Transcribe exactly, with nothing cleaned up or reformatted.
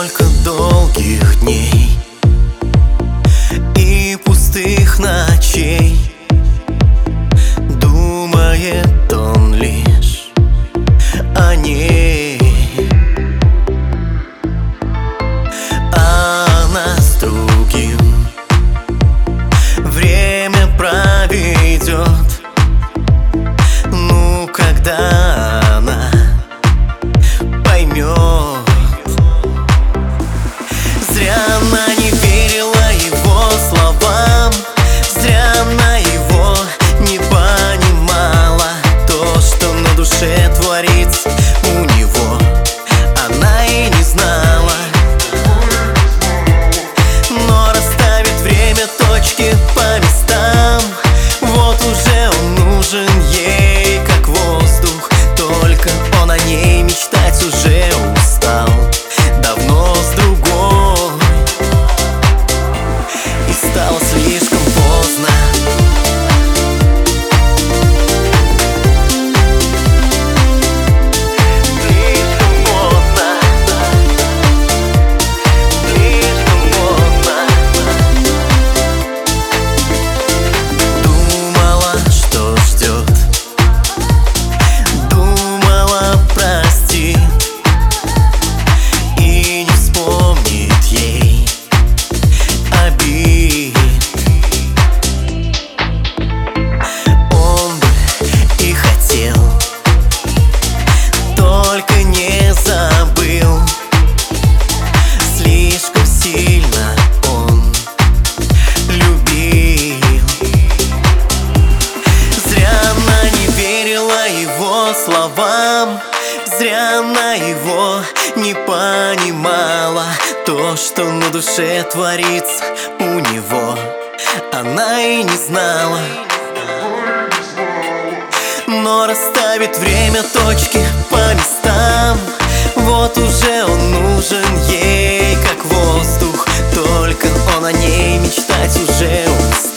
Столько долгих дней и пустых ночей, думает он лишь о ней. А она с другим время проведет. Ну, когда она поймет. Зря она не верила его словам, зря она его не понимала. То, что на душе творится у него, она и не знала. Но расставит время точки по местам. Вот уже он нужен ей, как воздух. Только он о ней мечтать уже устал давно с другой. И стало слишком поздно. Только не забыл, слишком сильно он любил. Зря она не верила его словам, зря она его не понимала. То, что на душе творится у него, она и не знала. Но расставит время точки по местам. Вот уже он нужен ей, как воздух. Только он о ней мечтать уже устал.